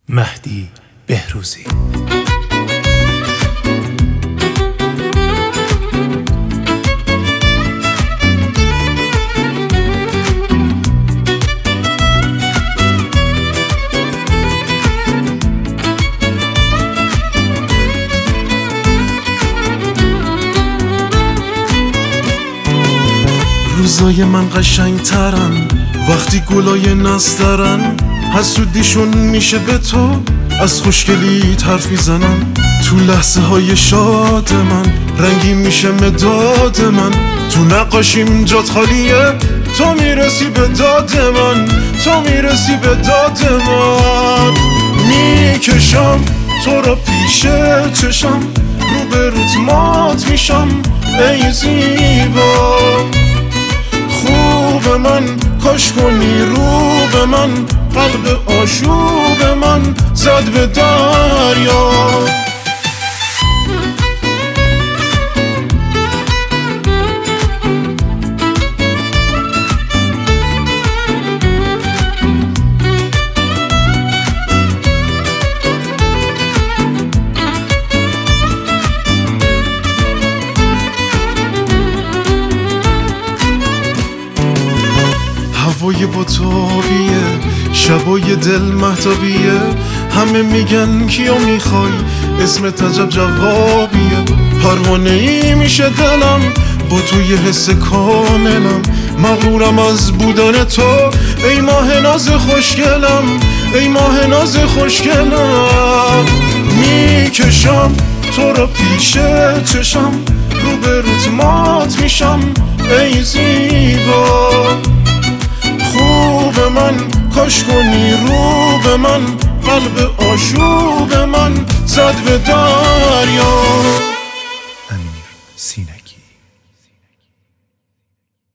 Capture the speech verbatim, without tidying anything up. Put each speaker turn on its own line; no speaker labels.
مهدی بهروزی.
روزای من قشنگ ترن وقتی گلای نسترن، حسودیشون میشه به تو از خوشگلی حرف میزنن. تو لحظه های شاد من رنگی میشه مداد من، تو نقاشیم جات خالیه تو میرسی به داد من، تو میرسی به داد من. میکشم تو رو پیش چشم، رو به روت مات میشم ای زیبا. خوب من کاش کنی رو به من، قلب آشوب من زد به دریا. هوای با تابیه، شبای دل مهتابیه، همه میگن کیو میخوای اسمت عجب جوابیه. پروانه ای میشه دلم با تو یه حس کاملم، مغرورم از بودن تو ای ماه ناز خوشگلم، ای ماه ناز خوشگلم. میکشم تو رو پیش چشم، رو به روت مات میشم ای زیبا. خوب من کاش کنی رو به من، قلب آشوب من زد به دار.